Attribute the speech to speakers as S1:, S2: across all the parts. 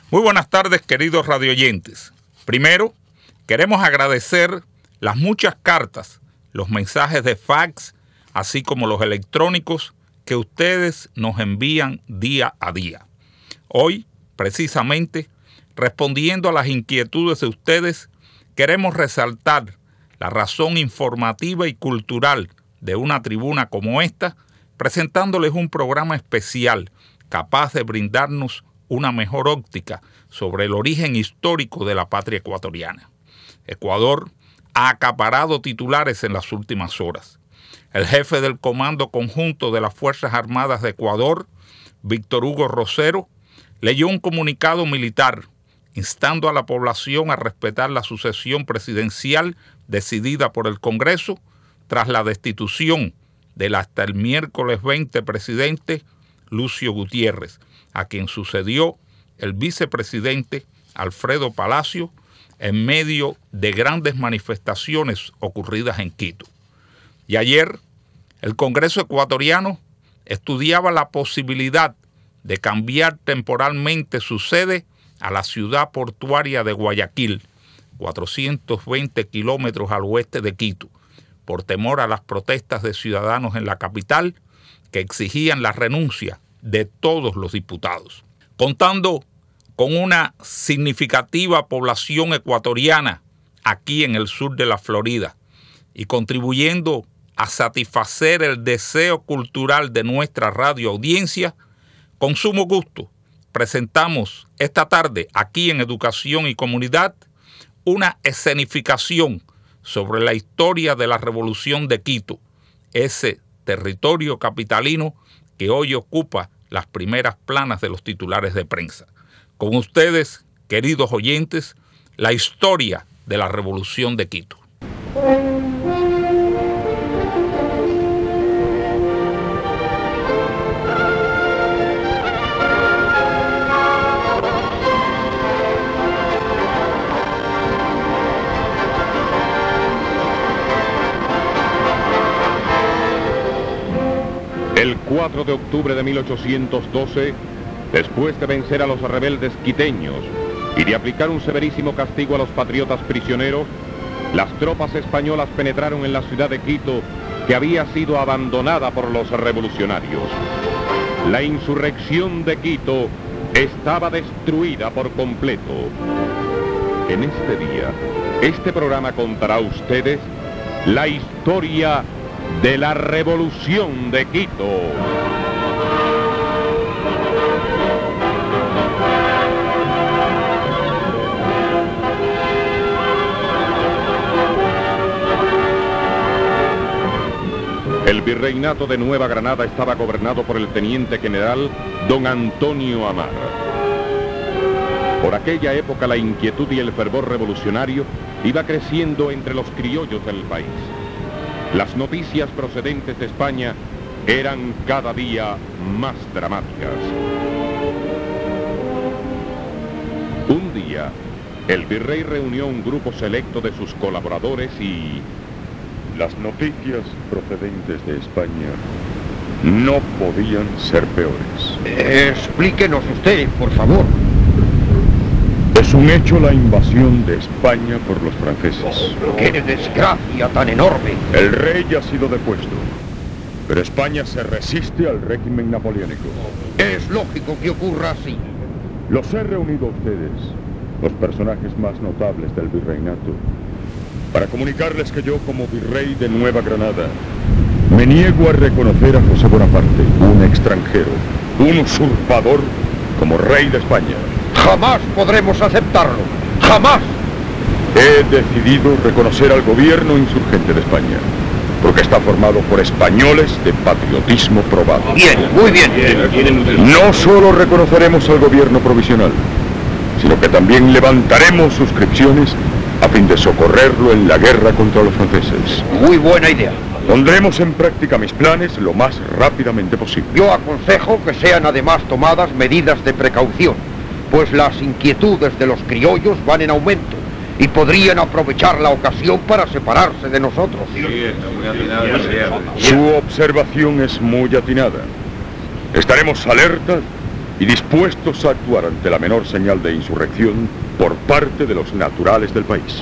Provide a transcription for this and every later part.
S1: Muy buenas tardes, queridos radioyentes. Primero, queremos agradecer las muchas cartas, los mensajes de fax, así como los electrónicos que ustedes nos envían día a día. Hoy, precisamente, respondiendo a las inquietudes de ustedes, queremos resaltar la razón informativa y cultural de una tribuna como esta, presentándoles un programa especial capaz de brindarnos una mejor óptica sobre el origen histórico de la patria ecuatoriana. Ecuador ha acaparado titulares en las últimas horas. El jefe del Comando Conjunto de las Fuerzas Armadas de Ecuador, Víctor Hugo Rosero, leyó un comunicado militar instando a la población a respetar la sucesión presidencial decidida por el Congreso tras la destitución del hasta el miércoles 20 presidente Lucio Gutiérrez, a quien sucedió el vicepresidente Alfredo Palacio en medio de grandes manifestaciones ocurridas en Quito. Y ayer, el Congreso ecuatoriano estudiaba la posibilidad de cambiar temporalmente su sede a la ciudad portuaria de Guayaquil, 420 kilómetros al oeste de Quito, por temor a las protestas de ciudadanos en la capital que exigían la renuncia de todos los diputados. Contando con una significativa población ecuatoriana aquí en el sur de la Florida y contribuyendo a satisfacer el deseo cultural de nuestra radioaudiencia, con sumo gusto presentamos esta tarde aquí en Educación y Comunidad una escenificación sobre la historia de la Revolución de Quito, ese territorio capitalino que hoy ocupa las primeras planas de los titulares de prensa. Con ustedes, queridos oyentes, la historia de la Revolución de Quito.
S2: El 4 de octubre de 1812, después de vencer a los rebeldes quiteños y de aplicar un severísimo castigo a los patriotas prisioneros, las tropas españolas penetraron en la ciudad de Quito, que había sido abandonada por los revolucionarios. La insurrección de Quito estaba destruida por completo. En este día, este programa contará a ustedes la historia de la Revolución de Quito. El virreinato de Nueva Granada estaba gobernado por el teniente general don Antonio Amar. Por aquella época la inquietud y el fervor revolucionario iba creciendo entre los criollos del país. Las noticias procedentes de España eran cada día más dramáticas. Un día, el virrey reunió un grupo selecto de sus colaboradores y...
S3: Las noticias procedentes de España no podían ser peores.
S4: Explíquenos usted, por favor.
S3: Es un hecho la invasión de España por los franceses.
S4: ¡Qué desgracia tan enorme!
S3: El rey ha sido depuesto, pero España se resiste al régimen napoleónico.
S4: Es lógico que ocurra así.
S3: Los he reunido a ustedes, los personajes más notables del virreinato, para comunicarles que yo, como virrey de Nueva Granada, me niego a reconocer a José Bonaparte, un extranjero, un usurpador, como rey de España.
S4: ¡Jamás podremos aceptarlo! ¡Jamás!
S3: He decidido reconocer al gobierno insurgente de España, porque está formado por españoles de patriotismo probado.
S4: Bien, muy bien.
S3: No solo reconoceremos al gobierno provisional, sino que también levantaremos suscripciones a fin de socorrerlo en la guerra contra los franceses.
S4: Muy buena idea.
S3: Pondremos en práctica mis planes lo más rápidamente posible.
S4: Yo aconsejo que sean además tomadas medidas de precaución, pues las inquietudes de los criollos van en aumento y podrían aprovechar la ocasión para separarse de nosotros.
S3: Su observación es muy atinada. Estaremos alertas y dispuestos a actuar ante la menor señal de insurrección por parte de los naturales del país.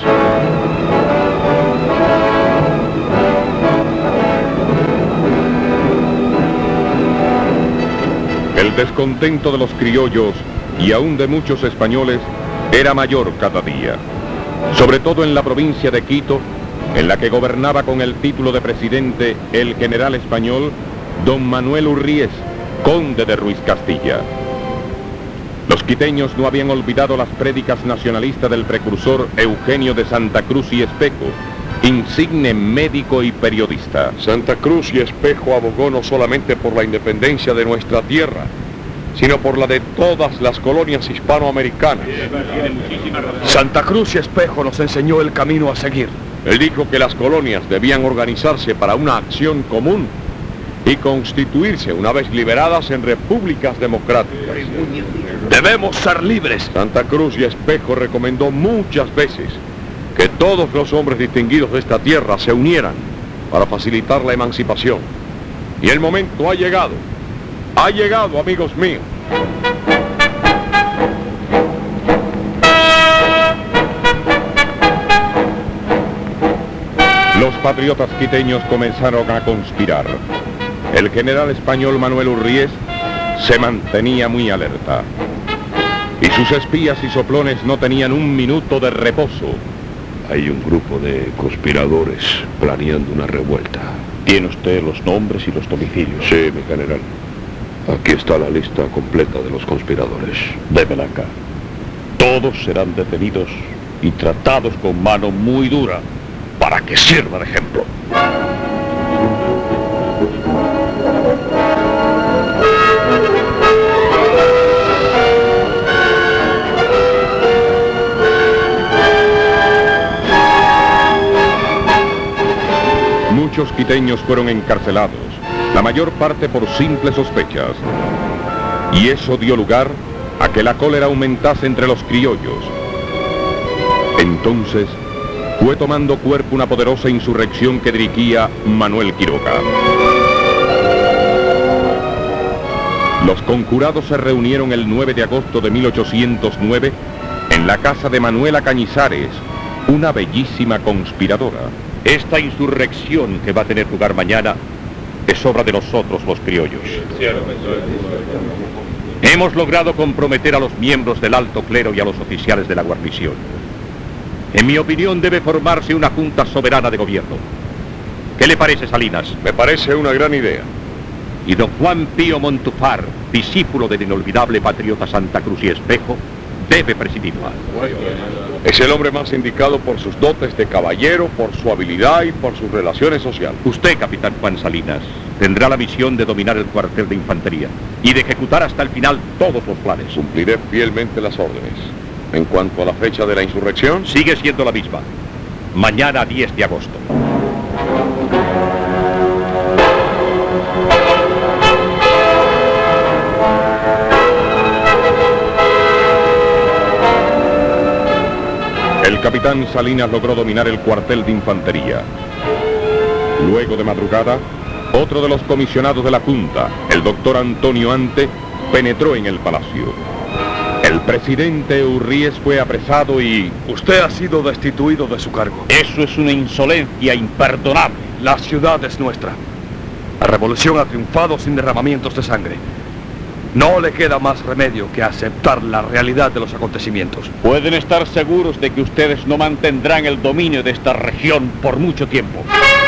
S2: El descontento de los criollos y aún de muchos españoles era mayor cada día, sobre todo en la provincia de Quito, en la que gobernaba con el título de presidente el general español don Manuel Urríez, conde de Ruiz Castilla. Los quiteños no habían olvidado las prédicas nacionalistas del precursor Eugenio de Santa Cruz y Espejo, insigne médico y periodista.
S3: Santa Cruz y Espejo abogó no solamente por la independencia de nuestra tierra, sino por la de todas las colonias hispanoamericanas.
S5: Santa Cruz y Espejo nos enseñó el camino a seguir.
S3: Él dijo que las colonias debían organizarse para una acción común y constituirse una vez liberadas en repúblicas democráticas.
S5: Debemos ser libres.
S3: Santa Cruz y Espejo recomendó muchas veces que todos los hombres distinguidos de esta tierra se unieran para facilitar la emancipación. Y el momento ha llegado, amigos míos.
S2: Los patriotas quiteños comenzaron a conspirar. El general español Manuel Urríez se mantenía muy alerta. Y sus espías y soplones no tenían un minuto de reposo.
S6: Hay un grupo de conspiradores planeando una revuelta. ¿Tiene usted los nombres y los domicilios? Sí, mi general. Aquí está la lista completa de los conspiradores. Démela acá. Todos serán detenidos y tratados con mano muy dura para que sirva de ejemplo.
S2: Muchos quiteños fueron encarcelados, la mayor parte por simples sospechas. Y eso dio lugar a que la cólera aumentase entre los criollos. Entonces fue tomando cuerpo una poderosa insurrección que dirigía Manuel Quiroga. Los conjurados se reunieron el 9 de agosto de 1809 en la casa de Manuela Cañizares, una bellísima conspiradora.
S6: Esta insurrección que va a tener lugar mañana es obra de nosotros los criollos. Hemos logrado comprometer a los miembros del alto clero y a los oficiales de la guarnición. En mi opinión debe formarse una junta soberana de gobierno. ¿Qué le parece, Salinas?
S3: Me parece una gran idea.
S6: Y don Juan Pío Montufar, discípulo del inolvidable patriota Santa Cruz y Espejo, debe presidirla.
S3: Es el hombre más indicado por sus dotes de caballero, por su habilidad y por sus relaciones sociales.
S6: Usted, capitán Juan Salinas, tendrá la misión de dominar el cuartel de infantería y de ejecutar hasta el final todos los planes.
S3: Cumpliré fielmente las órdenes. En cuanto a la fecha de la insurrección,
S6: sigue siendo la misma. Mañana 10 de agosto.
S2: El capitán Salinas logró dominar el cuartel de infantería. Luego de madrugada, otro de los comisionados de la Junta, el doctor Antonio Ante, penetró en el palacio. El presidente Urríez fue apresado y...
S5: Usted ha sido destituido de su cargo.
S6: Eso es una insolencia imperdonable.
S5: La ciudad es nuestra. La revolución ha triunfado sin derramamientos de sangre. No le queda más remedio que aceptar la realidad de los acontecimientos.
S6: Pueden estar seguros de que ustedes no mantendrán el dominio de esta región por mucho tiempo.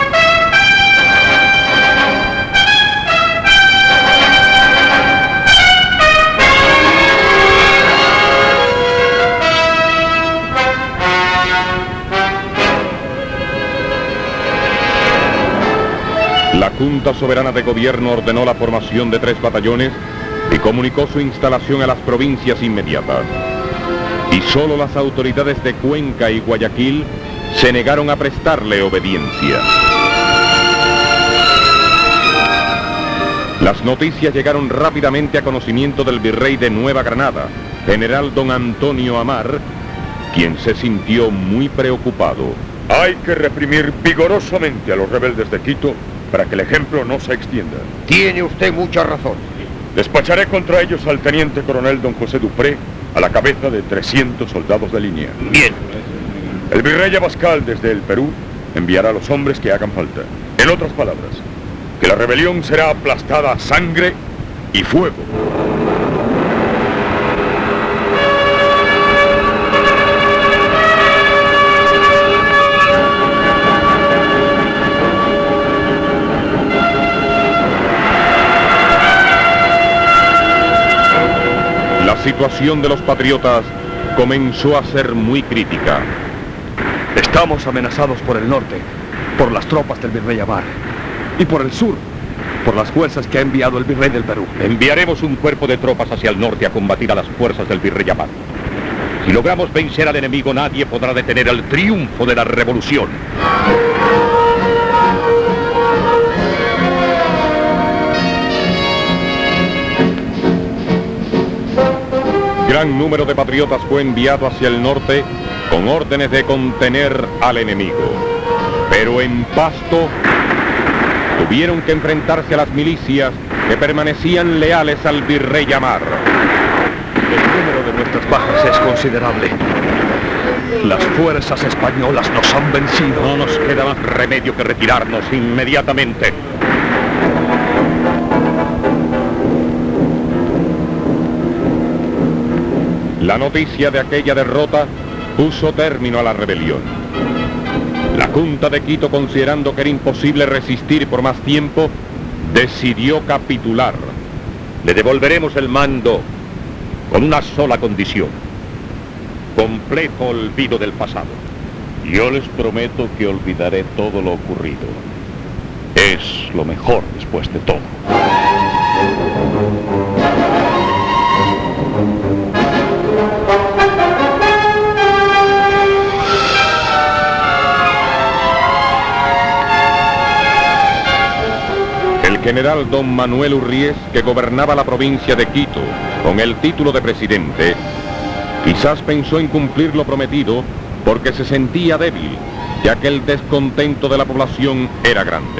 S2: La Junta Soberana de Gobierno ordenó la formación de 3 batallones y comunicó su instalación a las provincias inmediatas. Y solo las autoridades de Cuenca y Guayaquil se negaron a prestarle obediencia. Las noticias llegaron rápidamente a conocimiento del virrey de Nueva Granada, general don Antonio Amar, quien se sintió muy preocupado.
S3: hay que reprimir vigorosamente a los rebeldes de Quito para que el ejemplo no se extienda.
S4: Tiene usted mucha razón.
S3: Despacharé contra ellos al teniente coronel don José Dupré, a la cabeza de 300 soldados de línea.
S6: Bien.
S3: El virrey Abascal, desde el Perú, enviará a los hombres que hagan falta. En otras palabras, que la rebelión será aplastada a sangre y fuego. La situación de los patriotas comenzó a ser muy crítica.
S5: Estamos amenazados por el norte, por las tropas del virrey Amar, y por el sur, por las fuerzas que ha enviado el virrey del Perú.
S2: Enviaremos un cuerpo de tropas hacia el norte a combatir a las fuerzas del virrey Amar. Si logramos vencer al enemigo, nadie podrá detener el triunfo de la revolución. Gran número de patriotas fue enviado hacia el norte con órdenes de contener al enemigo. Pero en Pasto tuvieron que enfrentarse a las milicias que permanecían leales al virrey Amar.
S5: El número de nuestras bajas es considerable. Las fuerzas españolas nos han vencido.
S2: No nos queda más remedio que retirarnos inmediatamente. La noticia de aquella derrota puso término a la rebelión. La Junta de Quito, considerando que era imposible resistir por más tiempo, decidió capitular. Le devolveremos el mando con una sola condición: completo olvido del pasado.
S6: Yo les prometo que olvidaré todo lo ocurrido. Es lo mejor después de todo.
S2: El general don Manuel Urries, que gobernaba la provincia de Quito con el título de presidente, quizás pensó en cumplir lo prometido porque se sentía débil, ya que el descontento de la población era grande.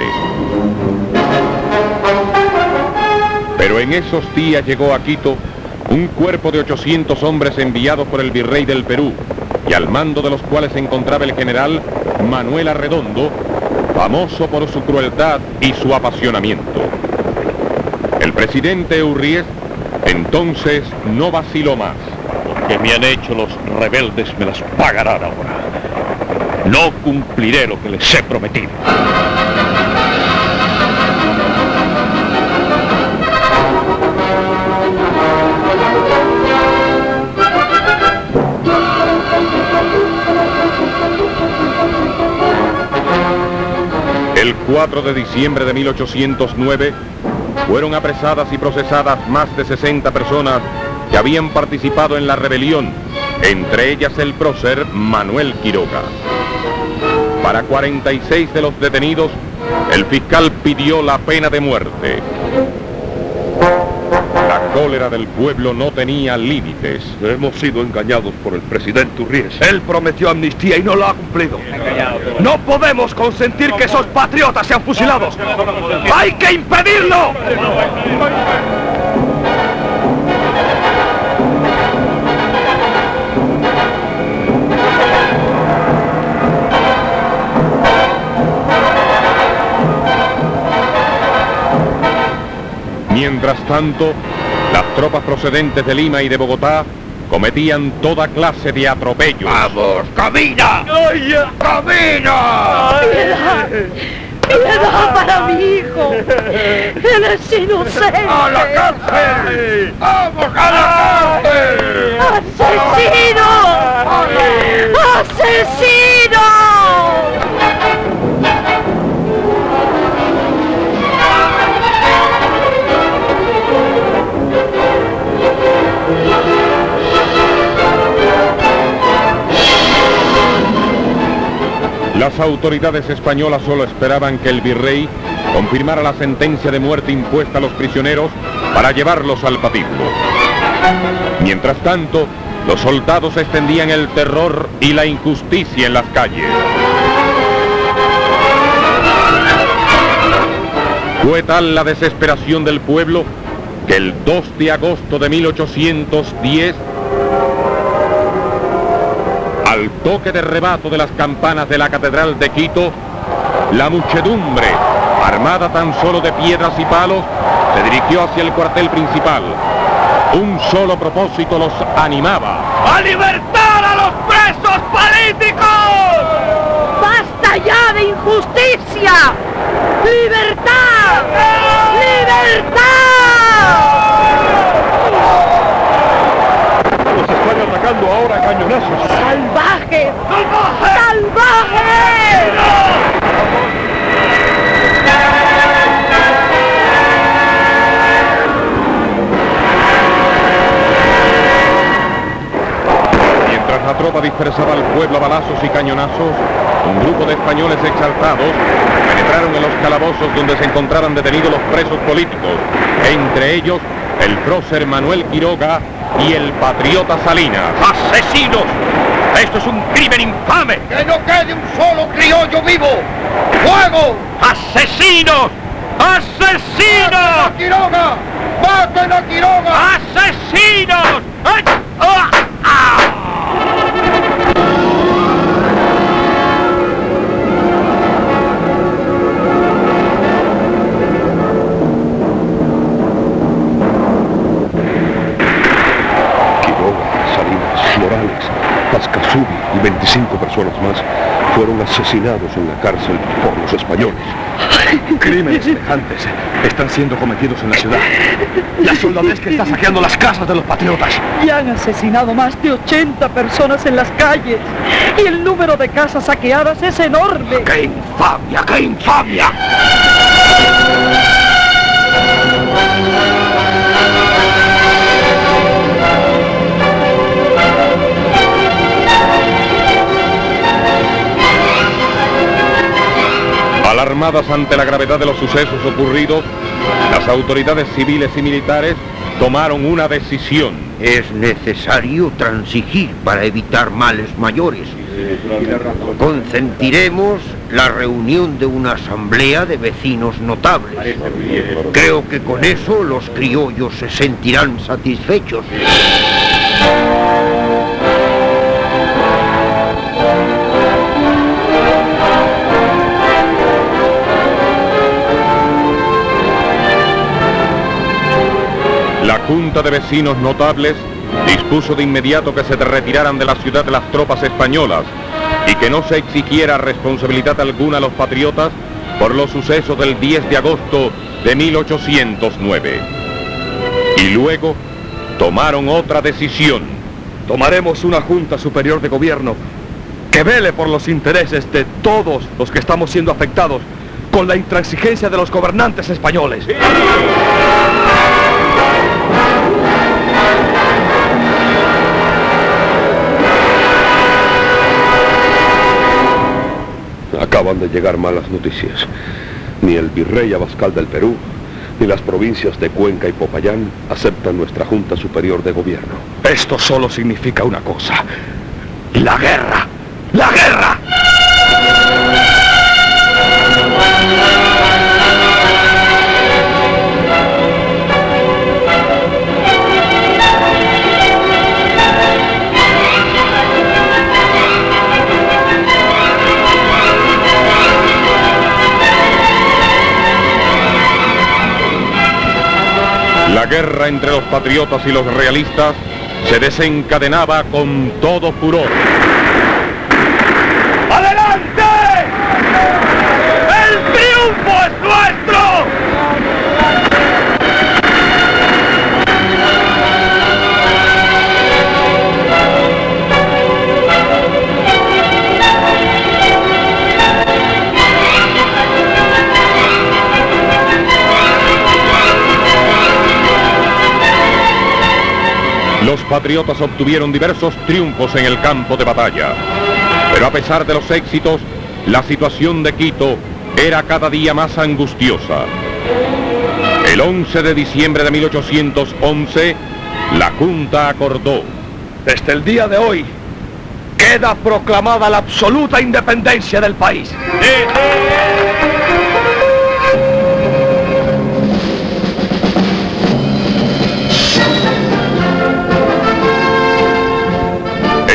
S2: Pero en esos días llegó a Quito un cuerpo de 800 hombres enviados por el virrey del Perú, y al mando de los cuales se encontraba el general Manuel Arredondo, famoso por su crueldad y su apasionamiento. El presidente Urries entonces no vaciló más.
S6: Lo que me han hecho los rebeldes me las pagarán ahora. No cumpliré lo que les he prometido.
S2: El 4 de diciembre de 1809 fueron apresadas y procesadas más de 60 personas que habían participado en la rebelión, entre ellas el prócer Manuel Quiroga. Para 46 de los detenidos, el fiscal pidió la pena de muerte. La cólera del pueblo no tenía límites.
S6: Hemos sido engañados por el presidente Urries.
S5: Él prometió amnistía y no lo ha cumplido. No podemos consentir que esos patriotas sean fusilados. ¡Hay que impedirlo!
S2: Mientras tanto, las tropas procedentes de Lima y de Bogotá cometían toda clase de atropellos.
S4: ¡Vamos, camina! ¡Camina!
S7: ¡Piedad! ¡Piedad para mi hijo! ¡Él es inocente!
S4: ¡A la cárcel! ¡Vamos a la cárcel!
S7: ¡Asesino! ¡Asesino!
S2: Las autoridades españolas solo esperaban que el virrey confirmara la sentencia de muerte impuesta a los prisioneros para llevarlos al patíbulo. Mientras tanto, los soldados extendían el terror y la injusticia en las calles. Fue tal la desesperación del pueblo que el 2 de agosto de 1810, al toque de rebato de las campanas de la Catedral de Quito, la muchedumbre, armada tan solo de piedras y palos, se dirigió hacia el cuartel principal. Un solo propósito los animaba:
S5: ¡a libertar a los presos políticos!
S7: ¡Basta ya de injusticia! ¡Libertad! ¡Libertad!
S3: Los están atacando ahora a cañonazos.
S7: ¡Salvajes! ¡Salvajes!
S2: Mientras la tropa dispersaba al pueblo a balazos y cañonazos, un grupo de españoles exaltados penetraron en los calabozos donde se encontraban detenidos los presos políticos, entre ellos el prócer Manuel Quiroga y el patriota Salinas.
S5: ¡Asesinos! ¡Esto es un crimen infame!
S4: ¡Que no quede un solo criollo vivo! ¡Fuego!
S5: ¡Asesinos! ¡Asesinos!
S4: ¡Maten a Quiroga! ¡Maten a Quiroga!
S5: ¡Asesinos! ¡Ay! ¡Ah! ¡Ah!
S6: Morales, Pascasubi y 25 personas más fueron asesinados en la cárcel por los españoles.
S5: Crímenes semejantes están siendo cometidos en la ciudad. La soldadesca está saqueando las casas de los patriotas.
S8: Y han asesinado más de 80 personas en las calles. Y el número de casas saqueadas es enorme.
S5: ¡Qué infamia! ¡Qué infamia!
S2: Alarmadas ante la gravedad de los sucesos ocurridos, las autoridades civiles y militares tomaron una decisión.
S4: Es necesario transigir para evitar males mayores. Consentiremos la reunión de una asamblea de vecinos notables. Creo que con eso los criollos se sentirán satisfechos.
S2: La Junta de Vecinos Notables dispuso de inmediato que se retiraran de la ciudad de las tropas españolas y que no se exigiera responsabilidad alguna a los patriotas por los sucesos del 10 de agosto de 1809. Y luego tomaron otra decisión.
S5: Tomaremos una Junta Superior de Gobierno que vele por los intereses de todos los que estamos siendo afectados con la intransigencia de los gobernantes españoles.
S6: Acaban de llegar malas noticias. Ni el virrey Abascal del Perú, ni las provincias de Cuenca y Popayán aceptan nuestra Junta Superior de Gobierno.
S5: Esto solo significa una cosa: la guerra. ¡La guerra!
S2: La guerra entre los patriotas y los realistas se desencadenaba con todo furor.
S5: ¡Adelante! ¡El triunfo es nuestro!
S2: Los patriotas obtuvieron diversos triunfos en el campo de batalla, pero a pesar de los éxitos, la situación de Quito era cada día más angustiosa. El 11 de diciembre de 1811, la Junta acordó:
S5: desde el día de hoy, queda proclamada la absoluta independencia del país.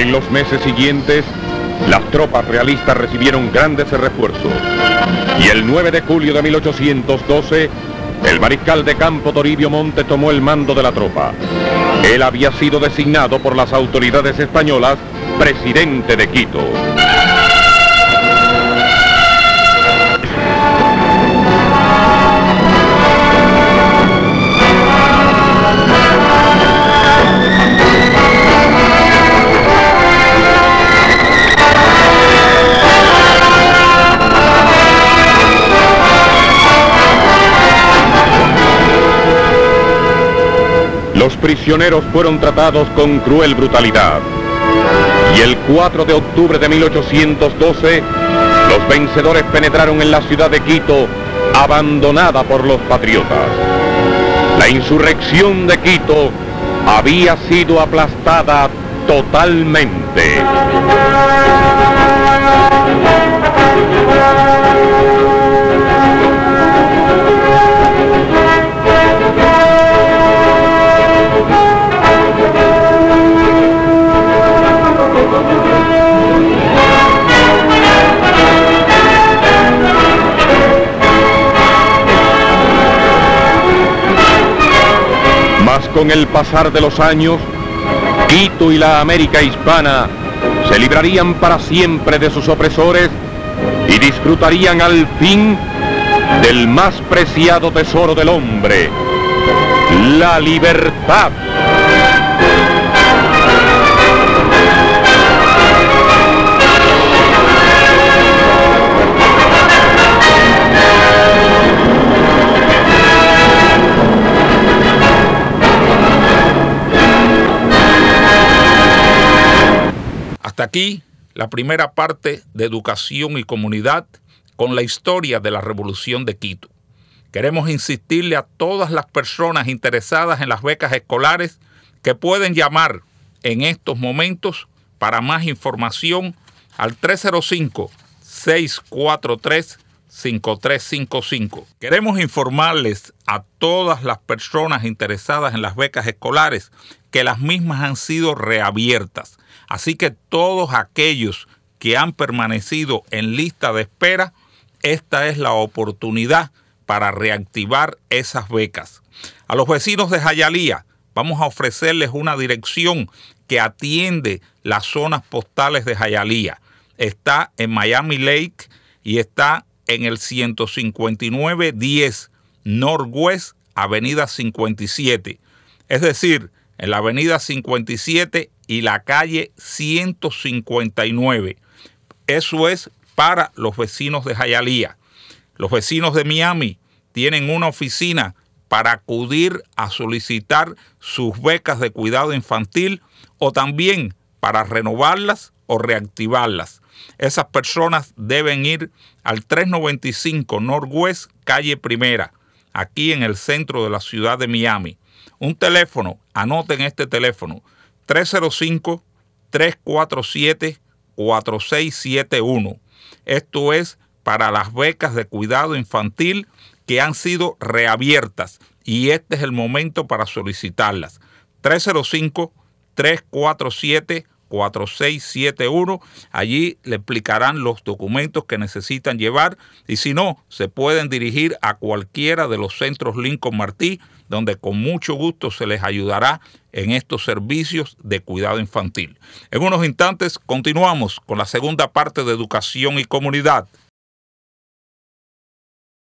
S2: En los meses siguientes, las tropas realistas recibieron grandes refuerzos. Y el 9 de julio de 1812, el mariscal de campo Toribio Monte tomó el mando de la tropa. Él había sido designado por las autoridades españolas presidente de Quito. Los prisioneros fueron tratados con cruel brutalidad. Y el 4 de octubre de 1812, los vencedores penetraron en la ciudad de Quito, abandonada por los patriotas. La insurrección de Quito había sido aplastada totalmente. Mas con el pasar de los años, Quito y la América hispana se librarían para siempre de sus opresores y disfrutarían al fin del más preciado tesoro del hombre, la libertad.
S1: Hasta aquí la primera parte de Educación y Comunidad con la historia de la Revolución de Quito. Queremos insistirle a todas las personas interesadas en las becas escolares que pueden llamar en estos momentos para más información al 305-643-5355. Queremos informarles a todas las personas interesadas en las becas escolares que las mismas han sido reabiertas. Así que todos aquellos que han permanecido en lista de espera, esta es la oportunidad para reactivar esas becas. A los vecinos de Hialeah vamos a ofrecerles una dirección que atiende las zonas postales de Hialeah. Está en Miami Lake y está en el 15910 Northwest Avenida 57. Es decir, en la Avenida 57 y la calle 159. Eso es para los vecinos de Hialeah. Los vecinos de Miami tienen una oficina para acudir a solicitar sus becas de cuidado infantil o también para renovarlas o reactivarlas. Esas personas deben ir al 395 Northwest, calle Primera, aquí en el centro de la ciudad de Miami. Un teléfono, anoten este teléfono, 305-347-4671. Esto es para las becas de cuidado infantil que han sido reabiertas y este es el momento para solicitarlas. 305-347-4671. Allí le explicarán los documentos que necesitan llevar y si no, se pueden dirigir a cualquiera de los centros Lincoln Martí, donde con mucho gusto se les ayudará en estos servicios de cuidado infantil. En unos instantes continuamos con la segunda parte de Educación y Comunidad.